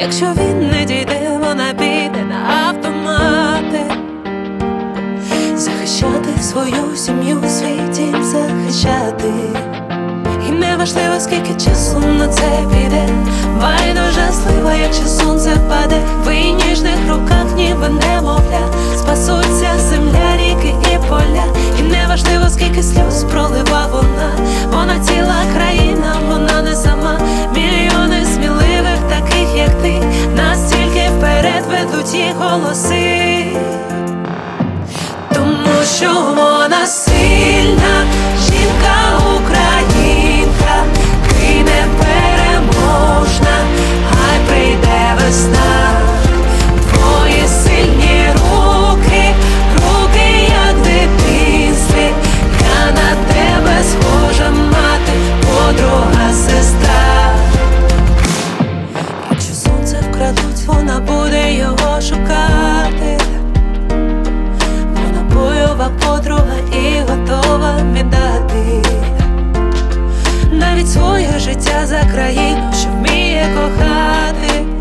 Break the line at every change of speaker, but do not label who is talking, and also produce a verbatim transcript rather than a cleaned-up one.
Якщо він не дійде, вона піде на автомати, захищати свою сім'ю, свій дім захищати. І неважливо, скільки часу на це піде, байдуже слива, якщо сонце впаде. В її ніжних руках ніби немовля, спасуться земля, ріки і поля. І неважливо, скільки сльоз пролива вона, вона ціла країна, вона не сама. Мільйони сміливих, таких як ти, настільки вперед ведуть їх голоси. Тому що вона сильна, жінка-українка, ти непереможна, хай прийде весна. Твої сильні руки, руки як в дитинстві, я на тебе схожа мати, подруга, сестра. Якщо сонце вкрадуть, вона буде його шукати. Вона бойова подруга і готова віддати навіть своє життя за країну, що вміє кохати.